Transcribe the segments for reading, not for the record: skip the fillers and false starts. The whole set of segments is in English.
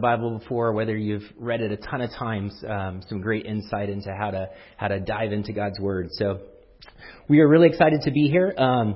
Bible before, whether you've read it a ton of times, some great insight into how to dive into God's Word. So we are really excited to be here.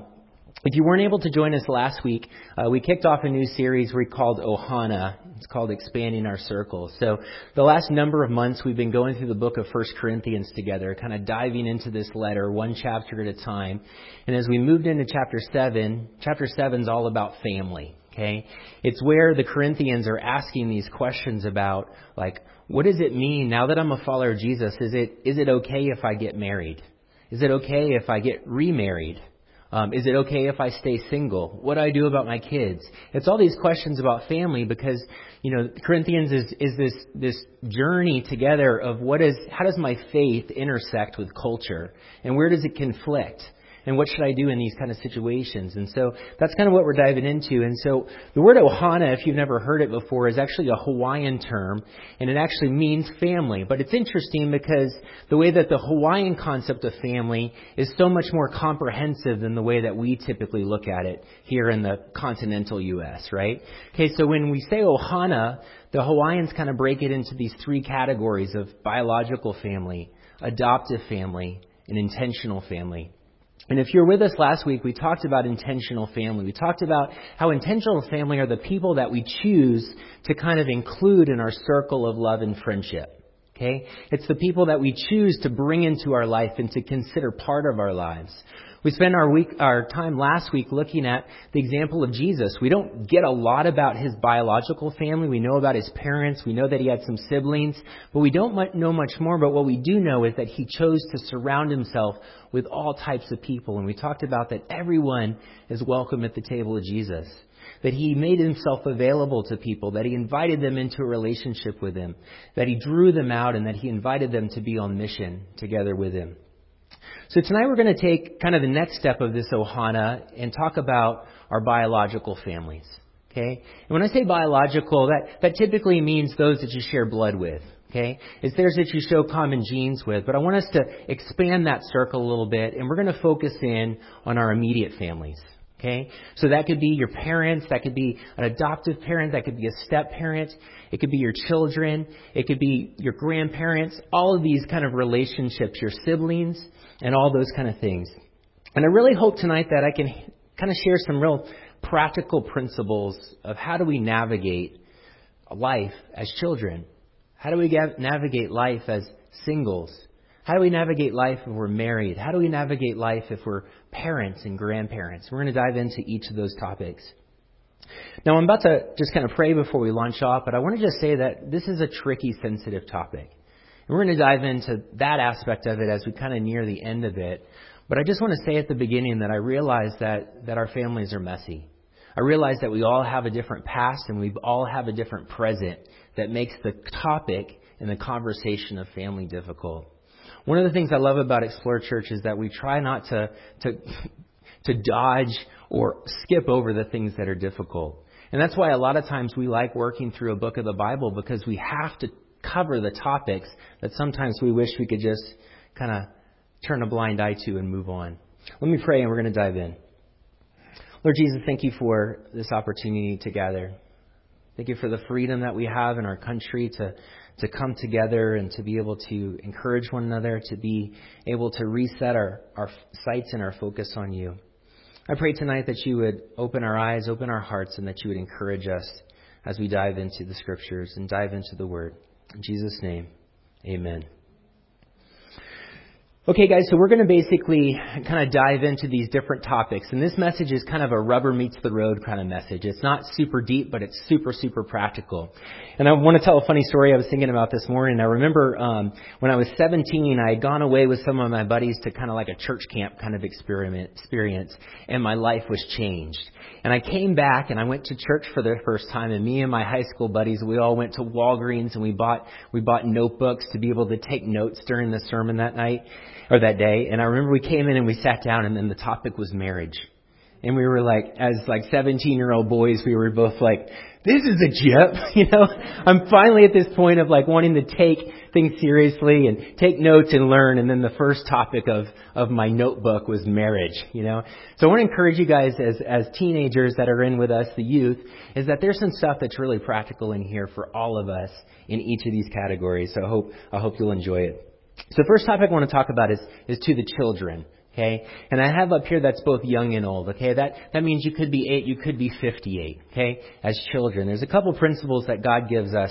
If you weren't able to join us last week, we kicked off a new series we called Ohana. It's called Expanding Our Circles. So the last number of months, we've been going through the book of 1 Corinthians together, kind of diving into this letter, one chapter at a time. And as we moved into chapter 7 is all about family. Okay, it's where the Corinthians are asking these questions about, like, what does it mean now that I'm a follower of Jesus? Is it okay if I get married? Is it okay if I get remarried? Is it okay if I stay single? What do I do about my kids? It's all these questions about family because, Corinthians is this journey together of how does my faith intersect with culture, and where does it conflict? And what should I do in these kind of situations? And so that's kind of what we're diving into. And so the word ohana, if you've never heard it before, is actually a Hawaiian term, and it actually means family. But it's interesting because the way that the Hawaiian concept of family is so much more comprehensive than the way that we typically look at it here in the continental U.S., right? Okay, so when we say ohana, the Hawaiians kind of break it into these three categories of biological family, adoptive family, and intentional family. And if you're with us last week, we talked about intentional family. We talked about how intentional family are the people that we choose to kind of include in our circle of love and friendship. Okay? It's the people that we choose to bring into our life and to consider part of our lives. We spent our time last week looking at the example of Jesus. We don't get a lot about his biological family. We know about his parents. We know that he had some siblings. But we don't know much more. But what we do know is that he chose to surround himself with all types of people. And we talked about that everyone is welcome at the table of Jesus. That he made himself available to people. That he invited them into a relationship with him. That he drew them out and that he invited them to be on mission together with him. So tonight we're going to take kind of the next step of this ohana and talk about our biological families. Okay? And when I say biological, that typically means those that you share blood with. Okay? It's those that you show common genes with. But I want us to expand that circle a little bit, and we're going to focus in on our immediate families. Okay? So that could be your parents, that could be an adoptive parent, that could be a step parent, it could be your children, it could be your grandparents, all of these kind of relationships, your siblings, and all those kind of things. And I really hope tonight that I can kind of share some real practical principles of how do we navigate life as children? How do we navigate life as singles? How do we navigate life if we're married? How do we navigate life if we're parents and grandparents? We're going to dive into each of those topics. Now, I'm about to just kind of pray before we launch off, but I want to just say that this is a tricky, sensitive topic. And we're going to dive into that aspect of it as we kind of near the end of it. But I just want to say at the beginning that I realize that our families are messy. I realize that we all have a different past and we all have a different present that makes the topic and the conversation of family difficult. One of the things I love about Explore Church is that we try not to dodge or skip over the things that are difficult. And that's why a lot of times we like working through a book of the Bible, because we have to cover the topics that sometimes we wish we could just kind of turn a blind eye to and move on. Let me pray and we're going to dive in. Lord Jesus, thank you for this opportunity to gather. Thank you for the freedom that we have in our country to come together and to be able to encourage one another, to be able to reset our sights and our focus on you. I pray tonight that you would open our eyes, open our hearts, and that you would encourage us as we dive into the Scriptures and dive into the Word. In Jesus' name, amen. Okay, guys, so we're going to basically kind of dive into these different topics. And this message is kind of a rubber meets the road kind of message. It's not super deep, but it's super, super practical. And I want to tell a funny story I was thinking about this morning. I remember when I was 17, I had gone away with some of my buddies to kind of like a church camp kind of experience, and my life was changed. And I came back and I went to church for the first time, and me and my high school buddies, we all went to Walgreens and we bought notebooks to be able to take notes during the sermon that night or that day. And I remember we came in and we sat down, and then the topic was marriage. And we were like, as like 17-year-old boys, we were both like, this is a jip. I'm finally at this point of like wanting to take things seriously and take notes and learn. And then the first topic of my notebook was marriage, So I want to encourage you guys as teenagers that are in with us, the youth, is that there's some stuff that's really practical in here for all of us in each of these categories. So I hope you'll enjoy it. So the first topic I want to talk about is to the children. Okay, and I have up here that's both young and old. Okay, that means you could be 8, you could be 58. Okay, as children, there's a couple principles that God gives us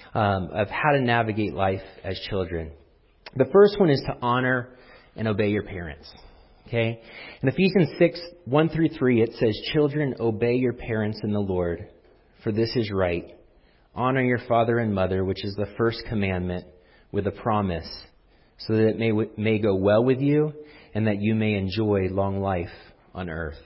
of how to navigate life as children. The first one is to honor and obey your parents. Okay, in Ephesians 6:1-3, it says, "Children, obey your parents in the Lord, for this is right. Honor your father and mother, which is the first commandment, with a promise, so that it may go well with you, and that you may enjoy long life on earth."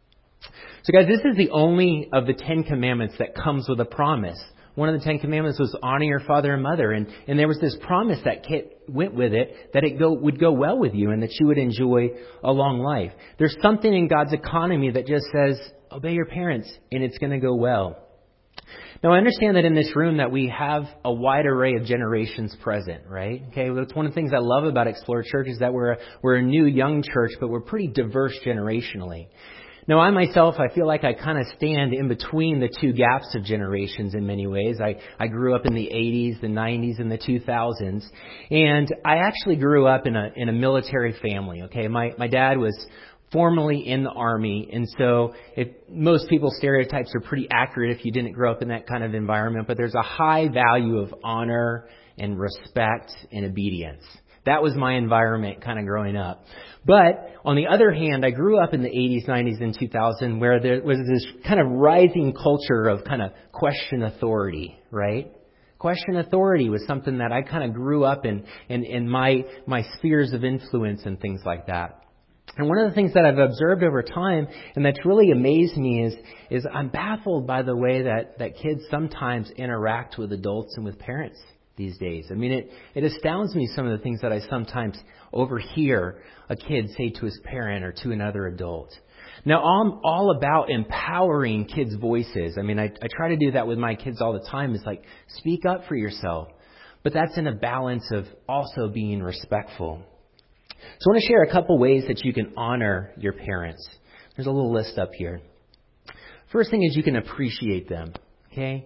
So guys, this is the only of the 10 commandments that comes with a promise. One of the 10 commandments was honor your father and mother. And there was this promise that went with it that would go well with you and that you would enjoy a long life. There's something in God's economy that just says, obey your parents and it's going to go well. Now, I understand that in this room that we have a wide array of generations present, right? Okay, well, that's one of the things I love about Explorer Church is that we're a new, young church, but we're pretty diverse generationally. Now, I myself, I feel like I kind of stand in between the two gaps of generations in many ways. I grew up in the 80s, the 90s, and the 2000s, and I actually grew up in a military family, okay? My dad was formerly in the Army, and so most people's stereotypes are pretty accurate if you didn't grow up in that kind of environment, but there's a high value of honor and respect and obedience. That was my environment kind of growing up. But on the other hand, I grew up in the 80s, 90s, and 2000 where there was this kind of rising culture of kind of question authority, right? Question authority was something that I kind of grew up in my spheres of influence and things like that. And one of the things that I've observed over time, and that's really amazed me, is I'm baffled by the way that kids sometimes interact with adults and with parents these days. I mean, it astounds me some of the things that I sometimes overhear a kid say to his parent or to another adult. Now, I'm all about empowering kids' voices. I mean, I try to do that with my kids all the time. It's like, speak up for yourself. But that's in a balance of also being respectful. So I want to share a couple ways that you can honor your parents. There's a little list up here. First thing is you can appreciate them, okay?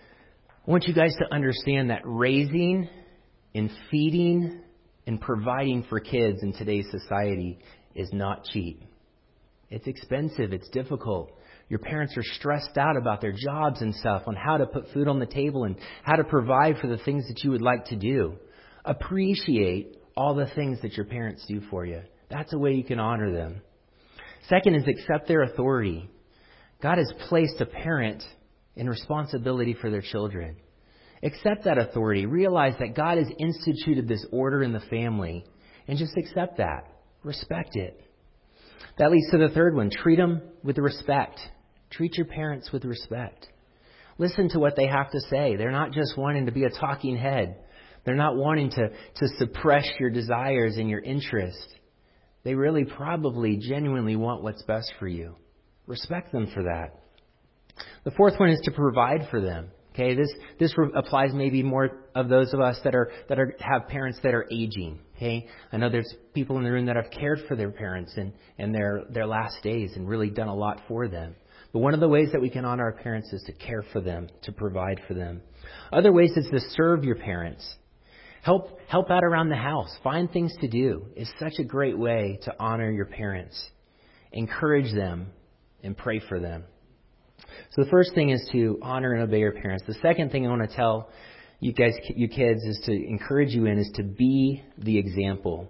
I want you guys to understand that raising and feeding and providing for kids in today's society is not cheap. It's expensive. It's difficult. Your parents are stressed out about their jobs and stuff on how to put food on the table and how to provide for the things that you would like to do. Appreciate all the things that your parents do for you. That's a way you can honor them. Second is accept their authority. God has placed a parent in responsibility for their children. Accept that authority. Realize that God has instituted this order in the family and just accept that. Respect it. That leads to the third one. Treat them with respect. Treat your parents with respect. Listen to what they have to say. They're not just wanting to be a talking head. They're not wanting to suppress your desires and your interests. They really probably genuinely want what's best for you. Respect them for that. The fourth one is to provide for them. Okay, this applies maybe more of those of us that have parents that are aging. Okay, I know there's people in the room that have cared for their parents in their last days and really done a lot for them. But one of the ways that we can honor our parents is to care for them, to provide for them. Other ways is to serve your parents. Help out around the house. Find things to do. It's such a great way to honor your parents. Encourage them and pray for them. So the first thing is to honor and obey your parents. The second thing I want to tell you guys, you kids, is to encourage you in is to be the example.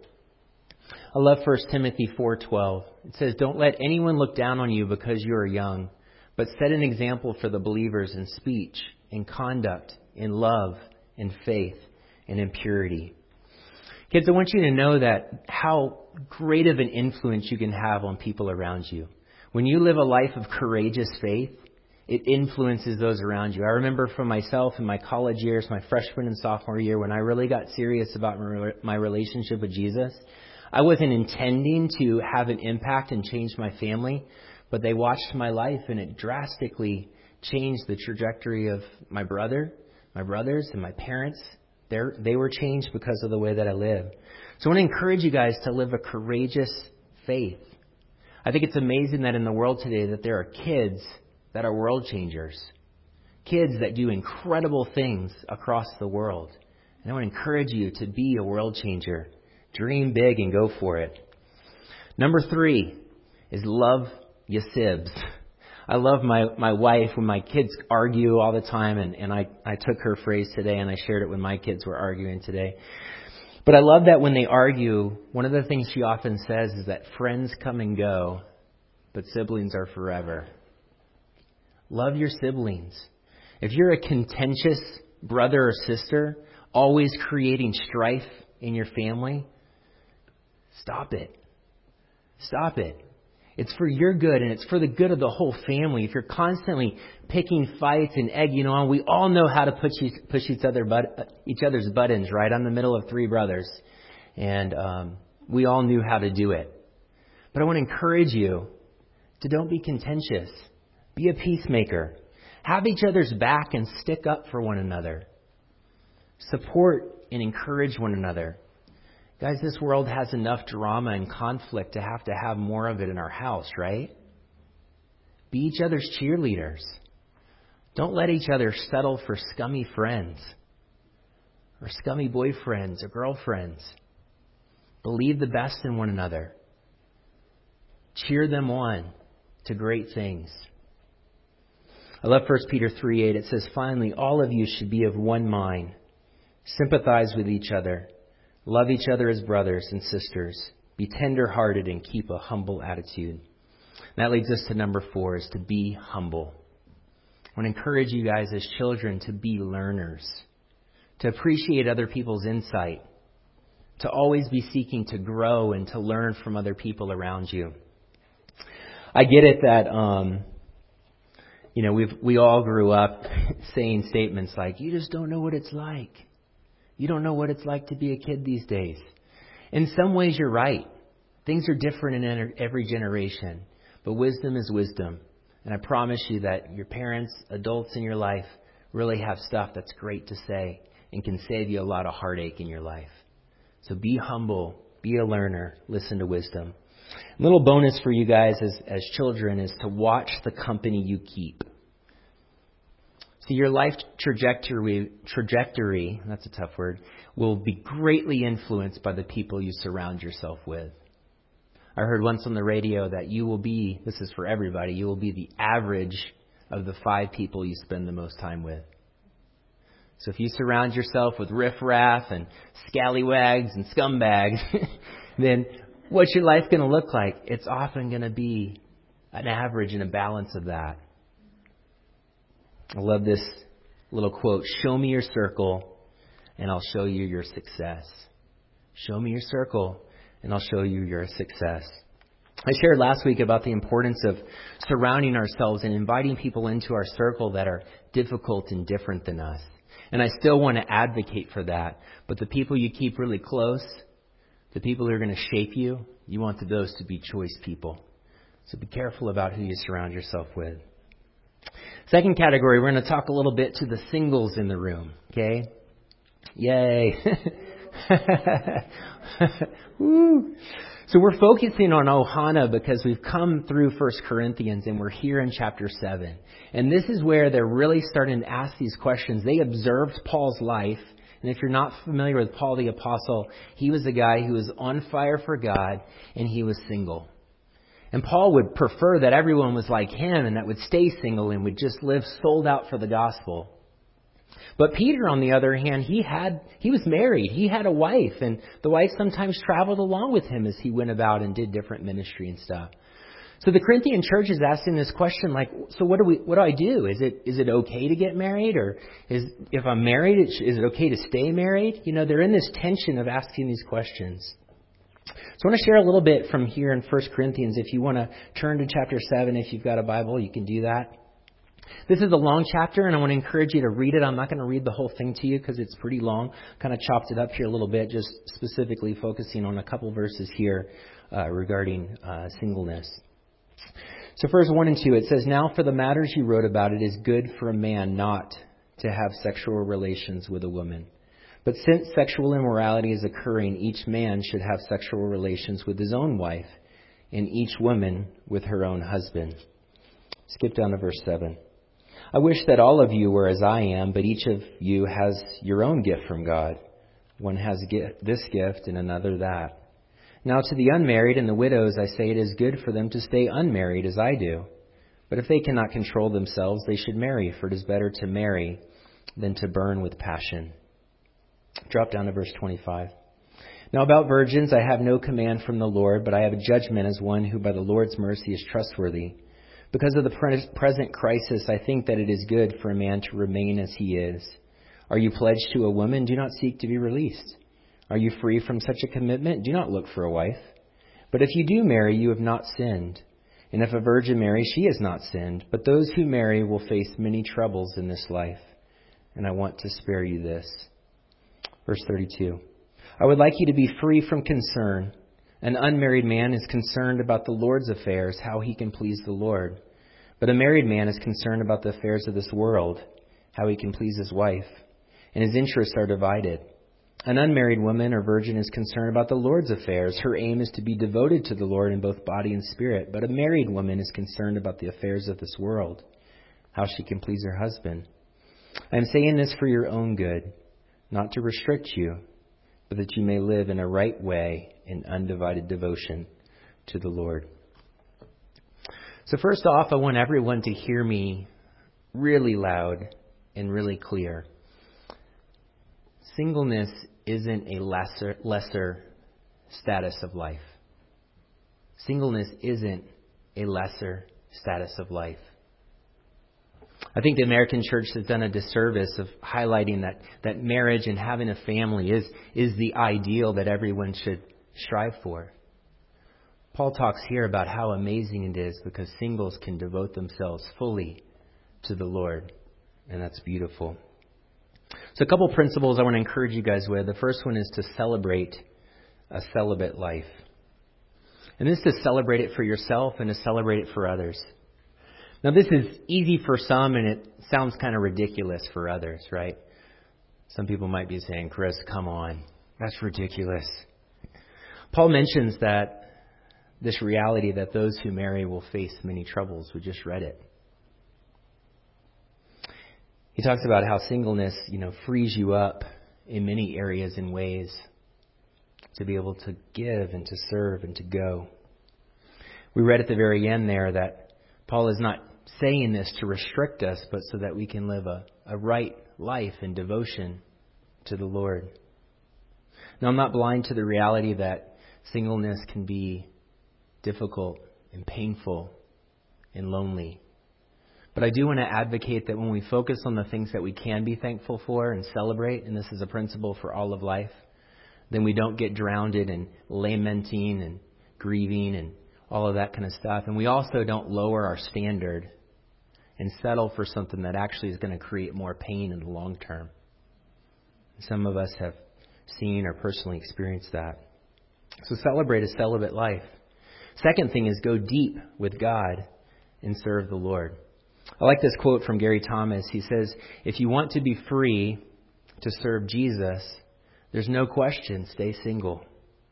I love 1 Timothy 4:12. It says, "Don't let anyone look down on you because you are young, but set an example for the believers in speech, in conduct, in love, in faith, and in purity." Kids, I want you to know that how great of an influence you can have on people around you. When you live a life of courageous faith, it influences those around you. I remember from myself in my college years, my freshman and sophomore year, when I really got serious about my relationship with Jesus, I wasn't intending to have an impact and change my family, but they watched my life and it drastically changed the trajectory of my brothers and my parents. They were changed because of the way that I live. So I want to encourage you guys to live a courageous faith. I think it's amazing that in the world today that there are kids that are world changers. Kids that do incredible things across the world. And I want to encourage you to be a world changer. Dream big and go for it. Number 3 is love your sibs. I love my wife when my kids argue all the time, and I took her phrase today and I shared it when my kids were arguing today. But I love that when they argue, one of the things she often says is that friends come and go, but siblings are forever. Love your siblings. If you're a contentious brother or sister, always creating strife in your family, stop it. Stop it. It's for your good, and it's for the good of the whole family. If you're constantly picking fights and egging on, we all know how to push each other's buttons, right? I'm the middle of 3 brothers, and we all knew how to do it. But I want to encourage you to don't be contentious. Be a peacemaker. Have each other's back and stick up for one another. Support and encourage one another. Guys, this world has enough drama and conflict to have more of it in our house, right? Be each other's cheerleaders. Don't let each other settle for scummy friends or scummy boyfriends or girlfriends. Believe the best in one another. Cheer them on to great things. I love 1 Peter 3:8. It says, finally, all of you should be of one mind. Sympathize with each other. Love each other as brothers and sisters. Be tender-hearted and keep a humble attitude. And that leads us to number 4, is to be humble. I want to encourage you guys as children to be learners, to appreciate other people's insight, to always be seeking to grow and to learn from other people around you. I get it that, we all grew up saying statements like, you just don't know what it's like. You don't know what it's like to be a kid these days. In some ways, you're right. Things are different in every generation. But wisdom is wisdom. And I promise you that your parents, adults in your life, really have stuff that's great to say and can save you a lot of heartache in your life. So be humble. Be a learner. Listen to wisdom. A little bonus for you guys as children is to watch the company you keep. See, your life trajectory, that's a tough word, will be greatly influenced by the people you surround yourself with. I heard once on the radio that you will be, this is for everybody, you will be the average of the 5 people you spend the most time with. So if you surround yourself with riffraff and scallywags and scumbags, then what's your life going to look like? It's often going to be an average and a balance of that. I love this little quote. Show me your circle and I'll show you your success. Show me your circle and I'll show you your success. I shared last week about the importance of surrounding ourselves and inviting people into our circle that are difficult and different than us. And I still want to advocate for that. But the people you keep really close, the people who are going to shape you, you want those to be choice people. So be careful about who you surround yourself with. Second category, we're going to talk a little bit to the singles in the room, okay? Yay. Woo. So we're focusing on Ohana because we've come through 1 Corinthians and we're here in chapter 7. And this is where they're really starting to ask these questions. They observed Paul's life. And if you're not familiar with Paul the Apostle, he was a guy who was on fire for God and he was single. And Paul would prefer that everyone was like him and that would stay single and would just live sold out for the gospel. But Peter, on the other hand, he was married. He had a wife, and the wife sometimes traveled along with him as he went about and did different ministry and stuff. So the Corinthian church is asking this question, like, so what do I do? Is it okay to get married, or if I'm married, is it okay to stay married? You know, they're in this tension of asking these questions. So I want to share a little bit from here in 1 Corinthians. If you want to turn to chapter 7, if you've got a Bible, you can do that. This is a long chapter, and I want to encourage you to read it. I'm not going to read the whole thing to you because it's pretty long. Kind of chopped it up here a little bit, just specifically focusing on a couple verses here regarding singleness. So verse 1 and 2, it says, "Now for the matters you wrote about, it is good for a man not to have sexual relations with a woman. But since sexual immorality is occurring, each man should have sexual relations with his own wife, and each woman with her own husband." Skip down to verse 7. "I wish that all of you were as I am, but each of you has your own gift from God. One has this gift and another that. Now to the unmarried and the widows I say it is good for them to stay unmarried as I do. But if they cannot control themselves, they should marry, for it is better to marry than to burn with passion." Drop down to verse 25. "Now about virgins I have no command from the Lord, but I have a judgment as one who by the Lord's mercy is trustworthy. Because of the present crisis, I think that it is good for a man to remain as he is. Are you pledged to a woman? Do not seek to be released. Are you free from such a commitment? Do not look for a wife. But if you do marry, you have not sinned. And if a virgin marries, she has not sinned. But those who marry will face many troubles in this life. And I want to spare you this." Verse 32. "I would like you to be free from concern. An unmarried man is concerned about the Lord's affairs, how he can please the Lord. But a married man is concerned about the affairs of this world, how he can please his wife. And his interests are divided. An unmarried woman or virgin is concerned about the Lord's affairs. Her aim is to be devoted to the Lord in both body and spirit. But a married woman is concerned about the affairs of this world, how she can please her husband. I am saying this for your own good, not to restrict you, but that you may live in a right way in undivided devotion to the Lord." So first off, I want everyone to hear me really loud and really clear. Singleness isn't a lesser status of life. Singleness isn't a lesser status of life. I think the American church has done a disservice of highlighting that marriage and having a family is the ideal that everyone should strive for. Paul talks here about how amazing it is because singles can devote themselves fully to the Lord, and that's beautiful. So a couple principles I want to encourage you guys with. The first one is to celebrate a celibate life. And this is to celebrate it for yourself and to celebrate it for others. Now, this is easy for some, and it sounds kind of ridiculous for others, right? Some people might be saying, "Chris, come on. That's ridiculous." Paul mentions that this reality that those who marry will face many troubles. We just read it. He talks about how singleness, frees you up in many areas and ways to be able to give and to serve and to go. We read at the very end there that Paul is not saying this to restrict us, but so that we can live a right life in devotion to the Lord. Now, I'm not blind to the reality that singleness can be difficult and painful and lonely. But I do want to advocate that when we focus on the things that we can be thankful for and celebrate, and this is a principle for all of life, then we don't get drowned in lamenting and grieving and all of that kind of stuff. And we also don't lower our standard and settle for something that actually is going to create more pain in the long term. Some of us have seen or personally experienced that. So celebrate a celibate life. Second thing is go deep with God and serve the Lord. I like this quote from Gary Thomas. He says, "If you want to be free to serve Jesus, there's no question, stay single."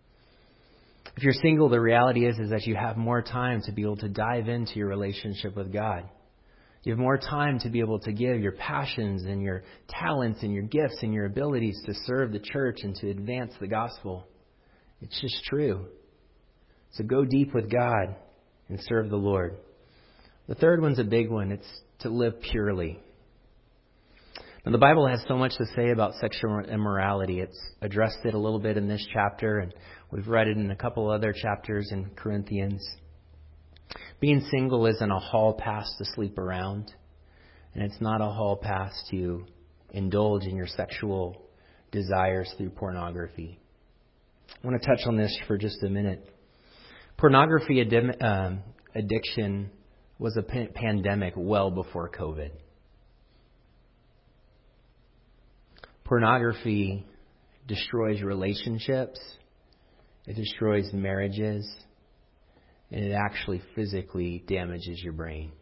If you're single, the reality is that you have more time to be able to dive into your relationship with God. You have more time to be able to give your passions and your talents and your gifts and your abilities to serve the church and to advance the gospel. It's just true. So go deep with God and serve the Lord. The third one's a big one. It's to live purely. Now, the Bible has so much to say about sexual immorality. It's addressed it a little bit in this chapter, and we've read it in a couple other chapters in Corinthians. Being single isn't a hall pass to sleep around, and it's not a hall pass to indulge in your sexual desires through pornography. I want to touch on this for just a minute. Pornography addiction was a pandemic well before COVID. Pornography destroys relationships. It destroys marriages. and it actually physically damages your brain.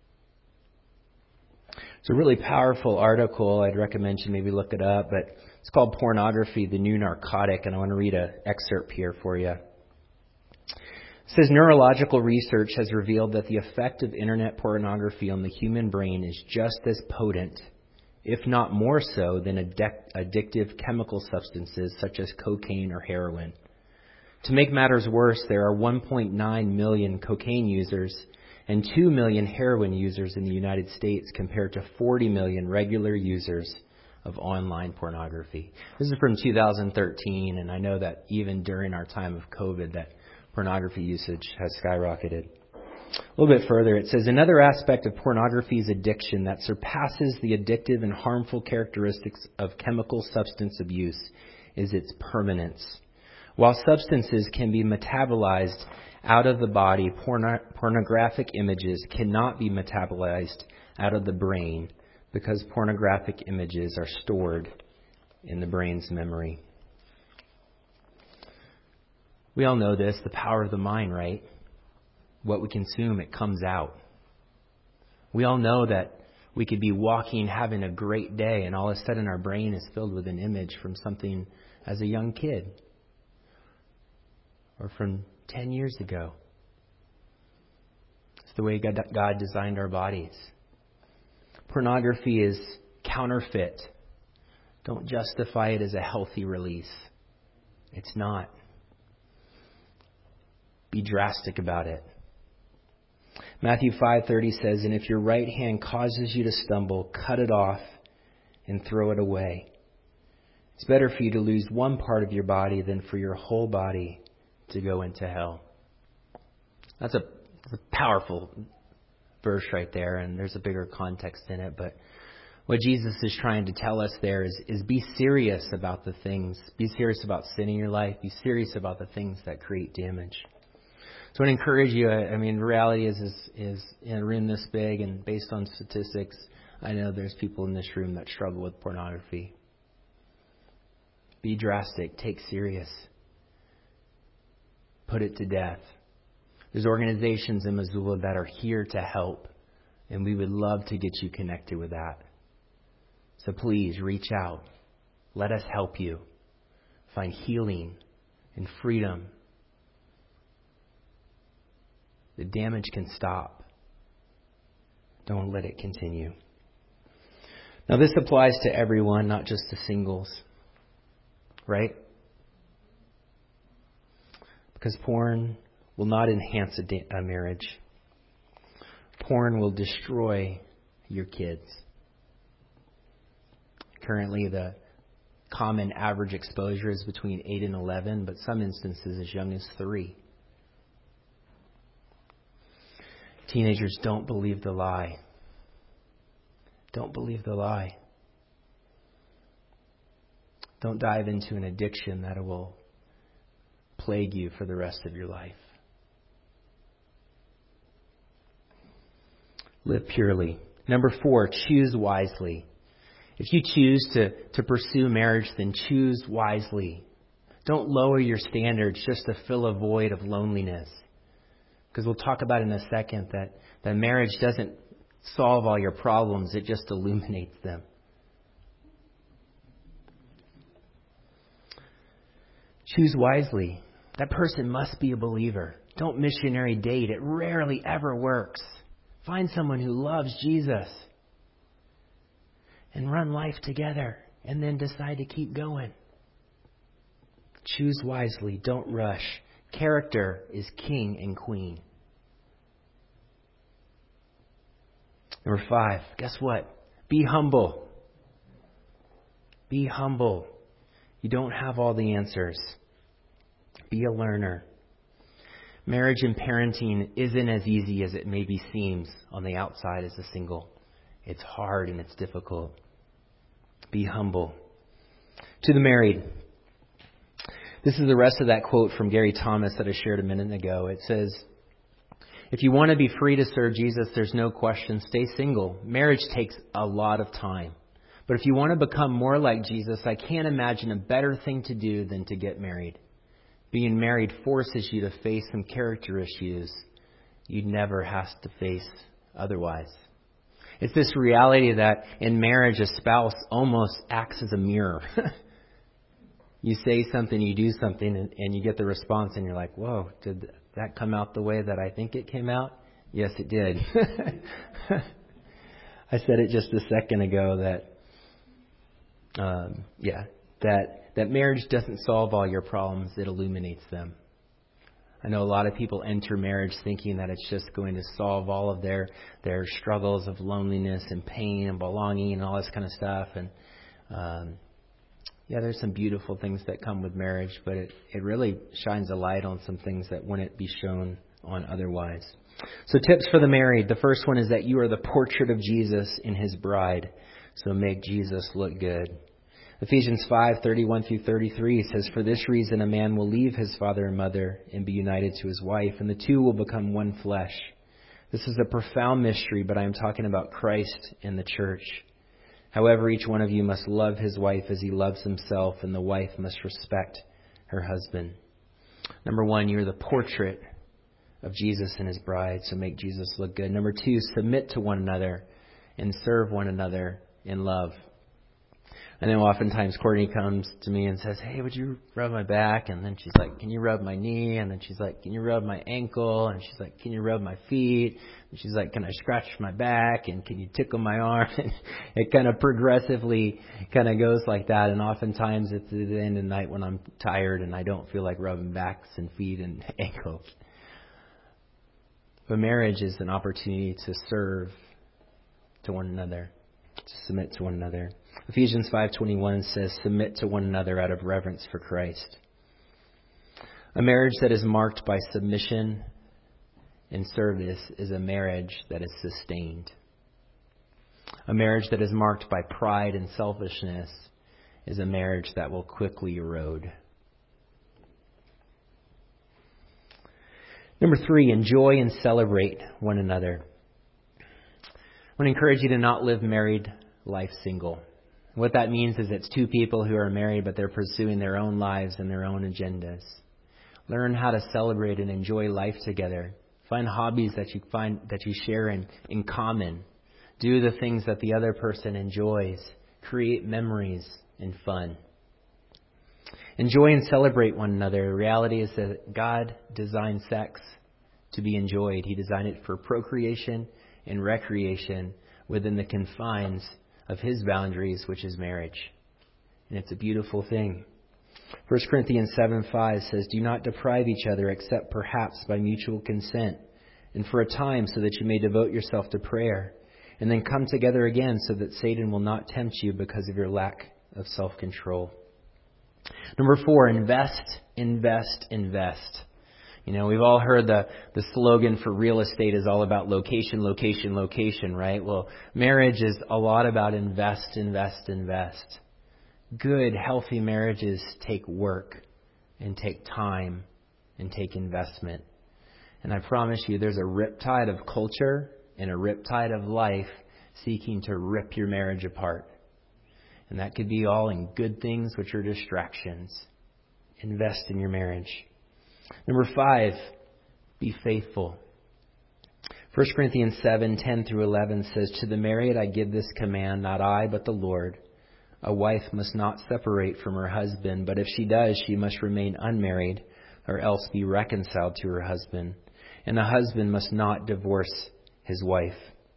It's a really powerful article. I'd recommend you maybe look it up, but it's called Pornography, the New Narcotic, and I want to read an excerpt here for you. It says, neurological research has revealed that the effect of internet pornography on the human brain is just as potent, if not more so, than addictive chemical substances such as cocaine or heroin. To make matters worse, there are 1.9 million cocaine users and 2 million heroin users in the United States compared to 40 million regular users of online pornography. This is from 2013, and I know that even during our time of COVID, that pornography usage has skyrocketed. A little bit further, it says, another aspect of pornography's addiction that surpasses the addictive and harmful characteristics of chemical substance abuse is its permanence. While substances can be metabolized out of the body, pornographic images cannot be metabolized out of the brain because pornographic images are stored in the brain's memory. We all know this, the power of the mind, right? What we consume, it comes out. We all know that we could be walking, having a great day, and all of a sudden our brain is filled with an image from something as a young kid or from 10 years ago. It's the way God designed our bodies. Pornography is counterfeit. Don't justify it as a healthy release. It's not. Be drastic about it. Matthew 5:30 says, and if your right hand causes you to stumble, cut it off and throw it away. It's better for you to lose one part of your body than for your whole body to go into hell. That's a powerful verse right there, and there's a bigger context in it. But what Jesus is trying to tell us there is be serious about the things. Be serious about sin in your life. Be serious about the things that create damage. So I want to encourage you. I mean, the reality is in a room this big, and based on statistics, I know there's people in this room that struggle with pornography. Be drastic. Take serious. Put it to death. There's organizations in Missoula that are here to help, and we would love to get you connected with that. So please reach out. Let us help you find healing and freedom. The damage can stop. Don't let it continue. Now, this applies to everyone, not just to singles, right? Because porn will not enhance a marriage. Porn will destroy your kids. Currently, the common average exposure is between 8 and 11, but some instances as young as 3. Teenagers, don't believe the lie. Don't believe the lie. Don't dive into an addiction that will plague you for the rest of your life. Live purely. Number 4, choose wisely. If you choose to pursue marriage, then choose wisely. Don't lower your standards just to fill a void of loneliness. Because we'll talk about in a second that marriage doesn't solve all your problems, it just illuminates them. Choose wisely. That person must be a believer. Don't missionary date. It rarely ever works. Find someone who loves Jesus and run life together and then decide to keep going. Choose wisely. Don't rush. Character is king and queen. Number 5, guess what? Be humble. Be humble. You don't have all the answers. Be a learner. Marriage and parenting isn't as easy as it maybe seems on the outside as a single. It's hard and it's difficult. Be humble. To the married. This is the rest of that quote from Gary Thomas that I shared a minute ago. It says, if you want to be free to serve Jesus, there's no question, stay single. Marriage takes a lot of time. But if you want to become more like Jesus, I can't imagine a better thing to do than to get married. Being married forces you to face some character issues you'd never have to face otherwise. It's this reality that in marriage, a spouse almost acts as a mirror. You say something, you do something, and you get the response, and you're like, whoa, did that come out the way that I think it came out? Yes, it did. I said it just a second ago that marriage doesn't solve all your problems, it illuminates them. I know a lot of people enter marriage thinking that it's just going to solve all of their struggles of loneliness and pain and belonging and all this kind of stuff. And there's some beautiful things that come with marriage, but it really shines a light on some things that wouldn't be shown on otherwise. So tips for the married. The first one is that you are the portrait of Jesus in his bride. So make Jesus look good. Ephesians 5:31-33 says, "For this reason a man will leave his father and mother and be united to his wife, and the two will become one flesh." This is a profound mystery, but I am talking about Christ and the church. "However, each one of you must love his wife as he loves himself, and the wife must respect her husband." Number one, you're the portrait of Jesus and his bride, so make Jesus look good. Number two, submit to one another and serve one another in love. I know oftentimes Courtney comes to me and says, "Hey, would you rub my back?" And then she's like, "Can you rub my knee?" And then she's like, "Can you rub my ankle?" And she's like, "Can you rub my feet?" And she's like, "Can I scratch my back? And can you tickle my arm?" And it kind of progressively kind of goes like that. And oftentimes it's at the end of the night when I'm tired and I don't feel like rubbing backs and feet and ankles. But marriage is an opportunity to serve to one another, to submit to one another. Ephesians 5:21 says, "Submit to one another out of reverence for Christ." A marriage that is marked by submission and service is a marriage that is sustained. A marriage that is marked by pride and selfishness is a marriage that will quickly erode. Number three, enjoy and celebrate one another. I want to encourage you to not live married life single. What that means is it's two people who are married, but they're pursuing their own lives and their own agendas. Learn how to celebrate and enjoy life together. Find hobbies that you share in common. Do the things that the other person enjoys. Create memories and fun. Enjoy and celebrate one another. The reality is that God designed sex to be enjoyed. He designed it for procreation and recreation within the confines of his boundaries, which is marriage. And it's a beautiful thing. 1 Corinthians 7:5 says, "Do not deprive each other except perhaps by mutual consent, and for a time so that you may devote yourself to prayer, and then come together again so that Satan will not tempt you because of your lack of self-control." Number four, invest, invest, invest. You know, we've all heard the slogan for real estate is all about location, location, location, right? Well, marriage is a lot about invest, invest, invest. Good, healthy marriages take work and take time and take investment. And I promise you, there's a riptide of culture and a riptide of life seeking to rip your marriage apart. And that could be all in good things, which are distractions. Invest in your marriage. Number five, be faithful. 1 Corinthians 7:10-11 says, "To the married I give this command, not I, but the Lord. A wife must not separate from her husband, but if she does, she must remain unmarried, or else be reconciled to her husband. And the husband must not divorce his wife."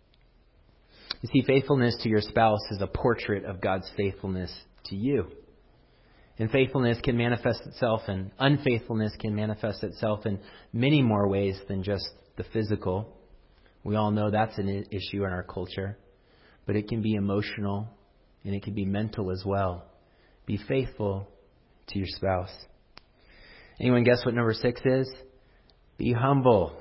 You see, faithfulness to your spouse is a portrait of God's faithfulness to you. And faithfulness can manifest itself, and unfaithfulness can manifest itself in many more ways than just the physical. We all know that's an issue in our culture. But it can be emotional, and it can be mental as well. Be faithful to your spouse. Anyone guess what number 6 is? Be humble.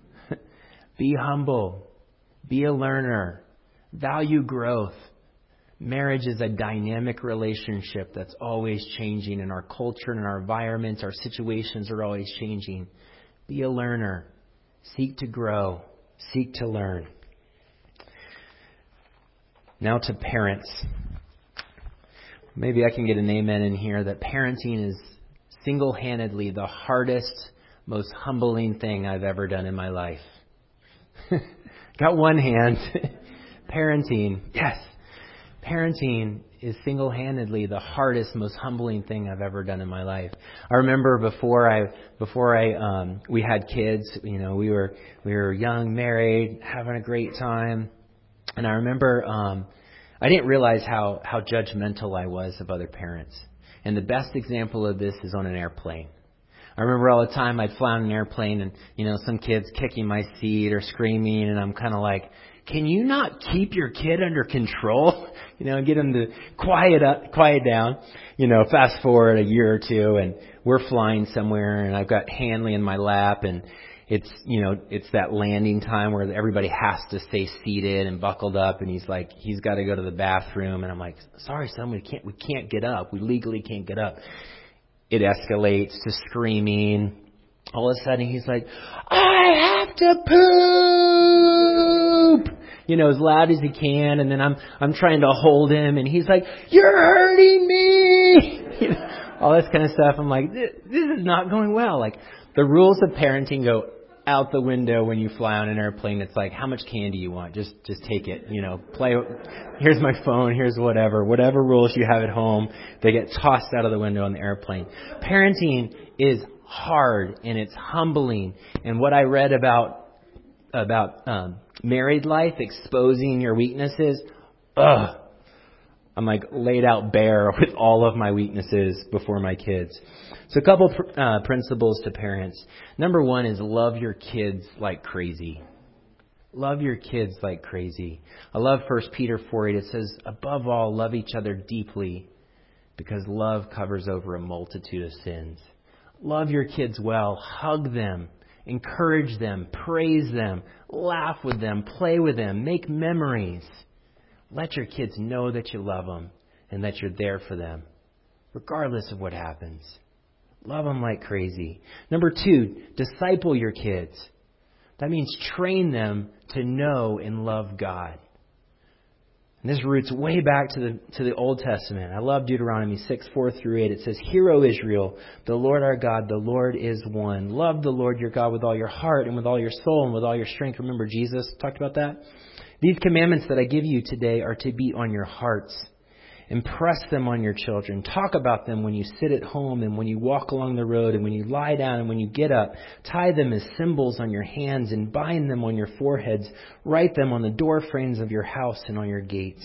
Be humble. Be a learner. Value growth. Marriage is a dynamic relationship that's always changing in our culture and in our environments. Our situations are always changing. Be a learner. Seek to grow. Seek to learn. Now to parents. Maybe I can get an amen in here that parenting is single-handedly the hardest, most humbling thing I've ever done in my life. Got one hand. Parenting. Yes. Parenting is single-handedly the hardest, most humbling thing I've ever done in my life. I remember we had kids, we were young, married, having a great time. And I remember, I didn't realize how judgmental I was of other parents. And the best example of this is on an airplane. I remember all the time I'd fly on an airplane and, some kids kicking my seat or screaming, and I'm kind of like, can you not keep your kid under control? Get them to quiet down. Fast forward a year or two, and we're flying somewhere, and I've got Hanley in my lap, and it's that landing time where everybody has to stay seated and buckled up, and he's got to go to the bathroom, and I'm like, sorry, son, we can't get up. We legally can't get up. It escalates to screaming. All of a sudden, he's like, I have to poop! As loud as he can, and then I'm trying to hold him, and he's like, you're hurting me! All this kind of stuff. I'm like, this is not going well. Like, the rules of parenting go out the window when you fly on an airplane. It's like, how much candy you want? Just take it. Play. Here's my phone. Here's whatever rules you have at home, they get tossed out of the window on the airplane. Parenting is hard, and it's humbling. And what I read about married life, exposing your weaknesses, I'm like laid out bare with all of my weaknesses before my kids. So a couple principles to parents. Number one is love your kids like crazy. Love your kids like crazy. I love 1 Peter 4:8. It says, above all, love each other deeply, because love covers over a multitude of sins. Love your kids well. Hug them. Encourage them. Praise them. Laugh with them. Play with them. Make memories. Let your kids know that you love them and that you're there for them, regardless of what happens. Love them like crazy. Number two, disciple your kids. That means train them to know and love God. And this roots way back to the Old Testament. I love Deuteronomy 6:4-8. It says, Hear, O Israel, the Lord our God, the Lord is one. Love the Lord your God with all your heart and with all your soul and with all your strength. Remember Jesus talked about that? These commandments that I give you today are to be on your hearts. Impress them on your children. Talk about them when you sit at home and when you walk along the road and when you lie down and when you get up. Tie them as symbols on your hands and bind them on your foreheads. Write them on the door frames of your house and on your gates.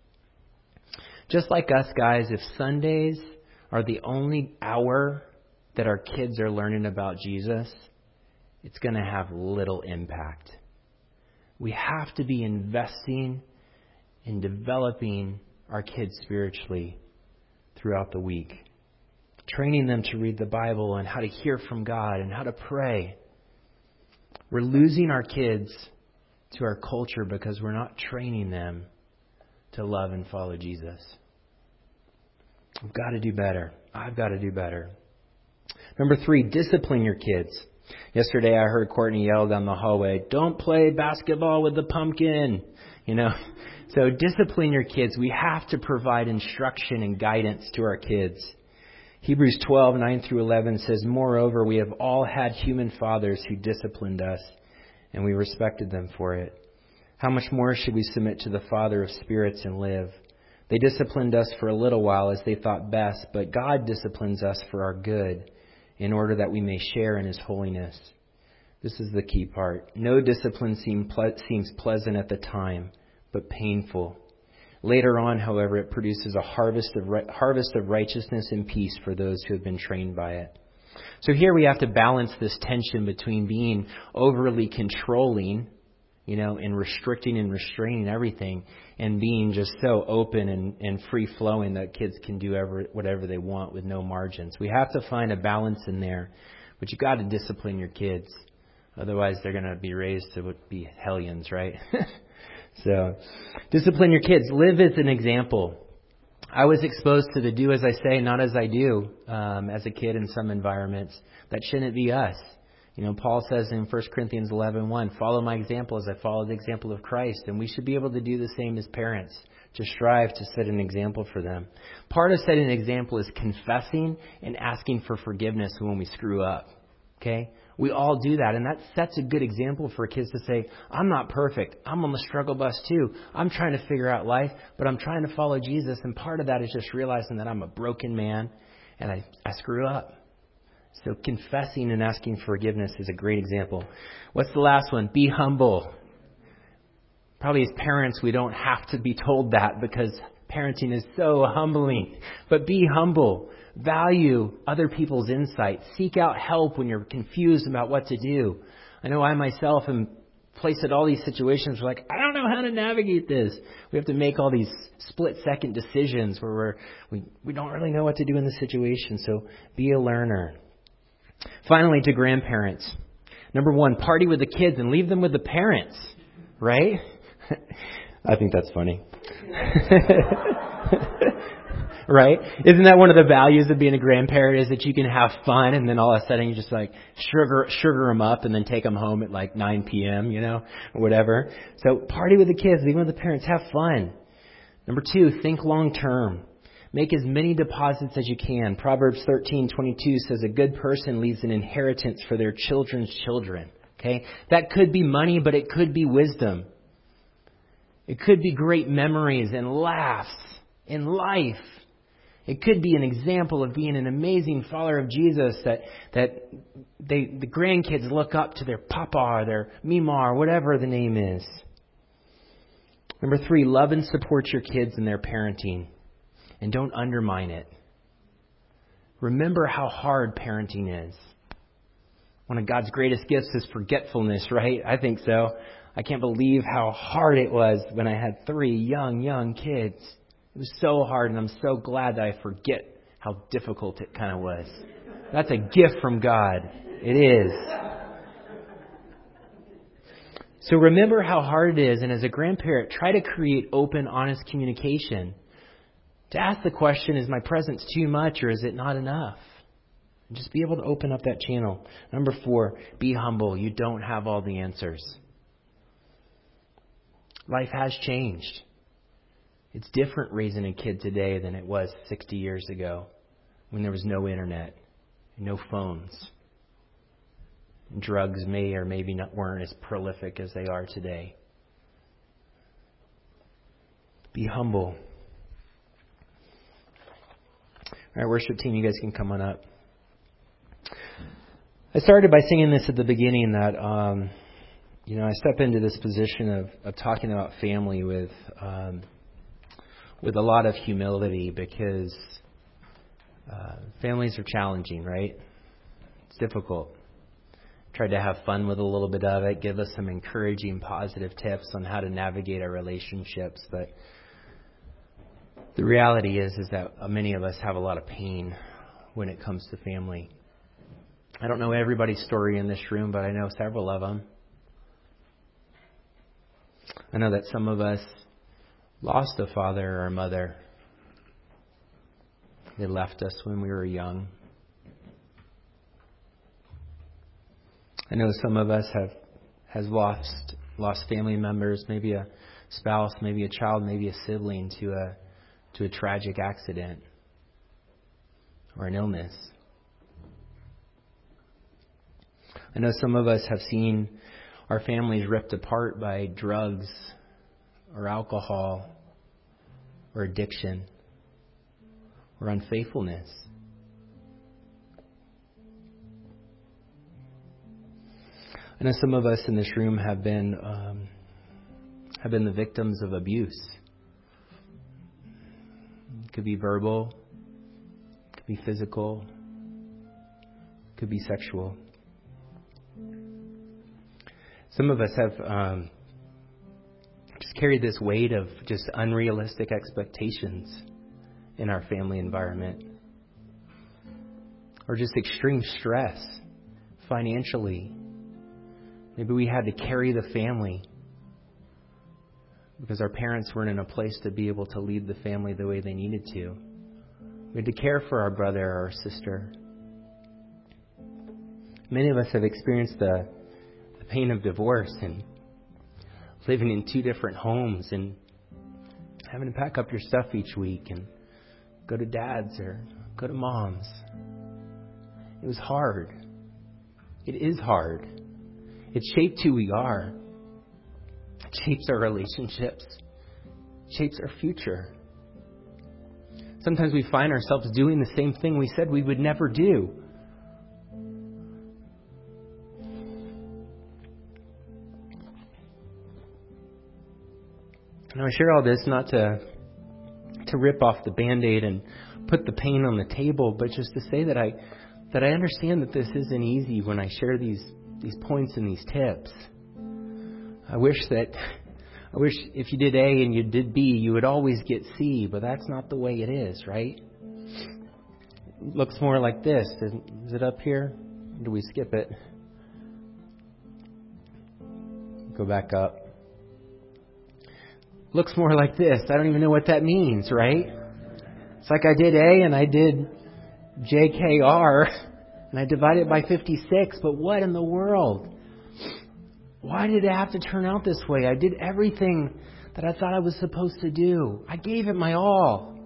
Just like us, guys, if Sundays are the only hour that our kids are learning about Jesus, it's going to have little impact. We have to be investing in developing our kids spiritually throughout the week. Training them to read the Bible and how to hear from God and how to pray. We're losing our kids to our culture because we're not training them to love and follow Jesus. I've got to do better. I've got to do better. Number 3, discipline your kids. Yesterday I heard Courtney yell down the hallway, don't play basketball with the pumpkin. So discipline your kids. We have to provide instruction and guidance to our kids. Hebrews 12:9-11 says, Moreover, we have all had human fathers who disciplined us, and we respected them for it. How much more should we submit to the Father of spirits and live? They disciplined us for a little while as they thought best, but God disciplines us for our good, in order that we may share in His holiness. This is the key part. No discipline seems pleasant at the time, but painful. Later on, however, it produces a harvest of righteousness and peace for those who have been trained by it. So here we have to balance this tension between being overly controlling, and restricting and restraining everything, and being just so open and free-flowing that kids can do whatever they want with no margins. We have to find a balance in there, but you've got to discipline your kids. Otherwise, they're going to be raised to be hellions, right? So, discipline your kids. Live as an example. I was exposed to the do as I say, not as I do, as a kid in some environments. That shouldn't be us. Paul says in 1 Corinthians 11:1, follow my example as I follow the example of Christ. And we should be able to do the same as parents. to strive to set an example for them. Part of setting an example is confessing and asking for forgiveness when we screw up. Okay? We all do that, and that sets a good example for kids to say, I'm not perfect. I'm on the struggle bus too. I'm trying to figure out life, but I'm trying to follow Jesus, and part of that is just realizing that I'm a broken man and I screw up. So confessing and asking forgiveness is a great example. What's the last one? Be humble. Probably as parents, we don't have to be told that because parenting is so humbling. But be humble. Value other people's insight. Seek out help when you're confused about what to do. I know I myself am placed in all these situations where I don't know how to navigate this. We have to make all these split-second decisions where we don't really know what to do in the situation. So be a learner. Finally, to grandparents. Number 1, party with the kids and leave them with the parents. Right? I think that's funny. Right? Isn't that one of the values of being a grandparent is that you can have fun and then all of a sudden you just sugar them up and then take them home at 9 p.m., or whatever. So party with the kids, leave them with the parents, have fun. Number 2, think long term. Make as many deposits as you can. Proverbs 13:22 says a good person leaves an inheritance for their children's children. Okay? That could be money, but it could be wisdom. It could be great memories and laughs in life. It could be an example of being an amazing follower of Jesus that the grandkids look up to their papa or their mima or whatever the name is. Number 3, love and support your kids in their parenting. And don't undermine it. Remember how hard parenting is. One of God's greatest gifts is forgetfulness, right? I think so. I can't believe how hard it was when I had 3 young kids. It was so hard, and I'm so glad that I forget how difficult it kind of was. That's a gift from God. It is. So remember how hard it is, and as a grandparent, try to create open, honest communication. To ask the question, is my presence too much or is it not enough? And just be able to open up that channel. Number 4, be humble. You don't have all the answers. Life has changed. It's different raising a kid today than it was 60 years ago when there was no internet, no phones. Drugs may or maybe not weren't as prolific as they are today. Be humble. All right, worship team, you guys can come on up. I started by singing this at the beginning that, I step into this position of talking about family with a lot of humility because families are challenging, right? It's difficult. Tried to have fun with a little bit of it, give us some encouraging, positive tips on how to navigate our relationships, but the reality is that many of us have a lot of pain when it comes to family. I don't know everybody's story in this room, but I know several of them. I know that some of us lost a father or a mother. They left us when we were young. I know some of us has lost family members, maybe a spouse, maybe a child, maybe a sibling to a tragic accident or an illness. I know some of us have seen our families ripped apart by drugs or alcohol or addiction or unfaithfulness. I know some of us in this room have been the victims of abuse. It could be verbal, it could be physical, it could be sexual. Some of us have just carried this weight of just unrealistic expectations in our family environment, or just extreme stress financially. Maybe we had to carry the family because our parents weren't in a place to be able to lead the family the way they needed to. We had to care for our brother or our sister. Many of us have experienced the pain of divorce and living in 2 different homes and having to pack up your stuff each week and go to dad's or go to mom's. It was hard. It is hard. It shaped who we are. It shapes our relationships. It shapes our future. Sometimes we find ourselves doing the same thing we said we would never do. Now, I share all this not to rip off the Band-Aid and put the pain on the table, but just to say that I understand that this isn't easy when I share these points and these tips. I wish if you did A and you did B, you would always get C, but that's not the way it is, right? It looks more like this. Is it up here? Or do we skip it? Go back up. Looks more like this. I don't even know what that means, right? It's like I did A and I did JKR and I divided it by 56, but what in the world? Why did it have to turn out this way? I did everything that I thought I was supposed to do. I gave it my all.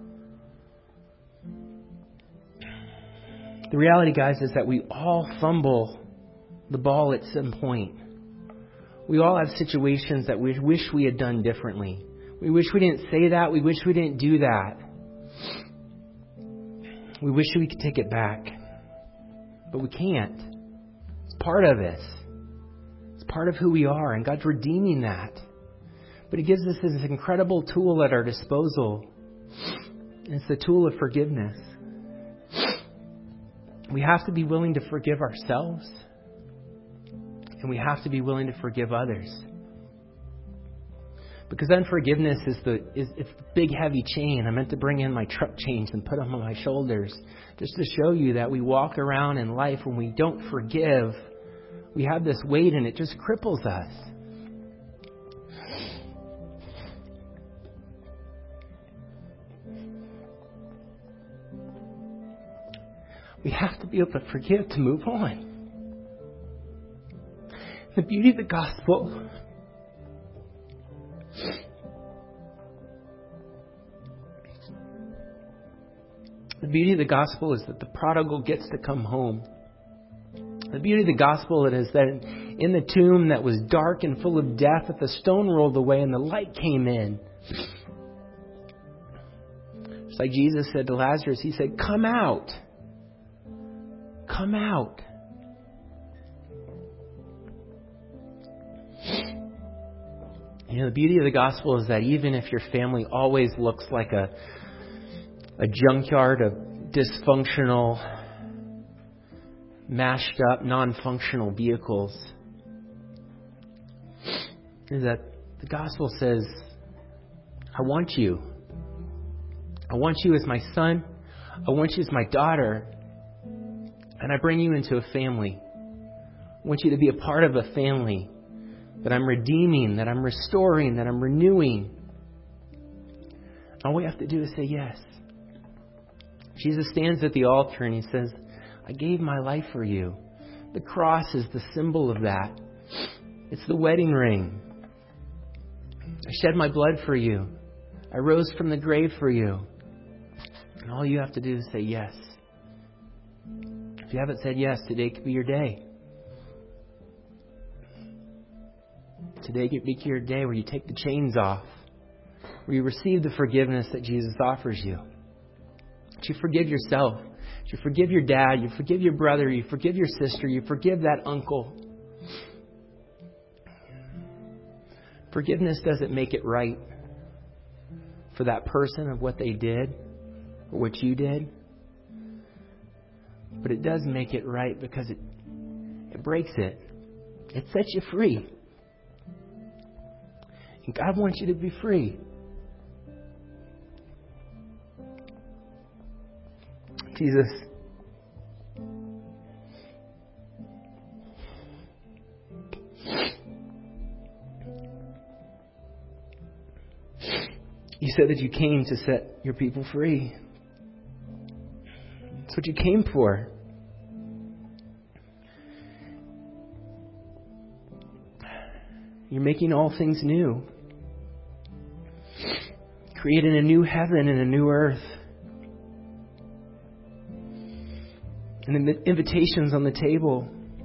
The reality, guys, is that we all fumble the ball at some point. We all have situations that we wish we had done differently. We wish we didn't say that. We wish we didn't do that. We wish we could take it back. But we can't. It's part of us. It's part of who we are, and God's redeeming that. But He gives us this incredible tool at our disposal. And it's the tool of forgiveness. We have to be willing to forgive ourselves. And we have to be willing to forgive others. Because unforgiveness is the big heavy chain. I meant to bring in my truck chains and put them on my shoulders. Just to show you that we walk around in life when we don't forgive. We have this weight and it just cripples us. We have to be able to forgive to move on. The beauty of the gospel is that the prodigal gets to come home. The beauty of the gospel is that in the tomb that was dark and full of death, that the stone rolled away and the light came in. It's like Jesus said to Lazarus, He said, "Come out. Come out." You know, the beauty of the gospel is that even if your family always looks like a junkyard of dysfunctional, mashed up, non-functional vehicles, is that the gospel says, I want you. I want you as my son. I want you as my daughter. And I bring you into a family. I want you to be a part of a family that I'm redeeming, that I'm restoring, that I'm renewing. All we have to do is say yes. Jesus stands at the altar and He says, I gave my life for you. The cross is the symbol of that. It's the wedding ring. I shed my blood for you. I rose from the grave for you. And all you have to do is say yes. If you haven't said yes, today could be your day. Today could be your day where you take the chains off, where you receive the forgiveness that Jesus offers you. That you forgive yourself. That you forgive your dad. You forgive your brother. You forgive your sister. You forgive that uncle. Forgiveness doesn't make it right for that person of what they did or what you did. But it does make it right because it breaks it. It sets you free. And God wants you to be free. Jesus, you said that you came to set your people free. That's what you came for. You're making all things new. creating a new heaven and a new earth. And the invitations on the table.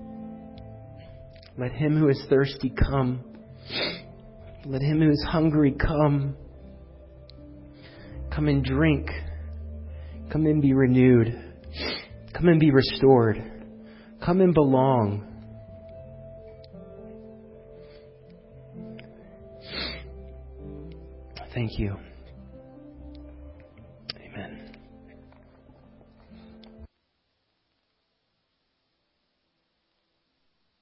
Let him who is thirsty come. Let him who is hungry come. Come and drink. Come and be renewed. Come and be restored. Come and belong. Thank you.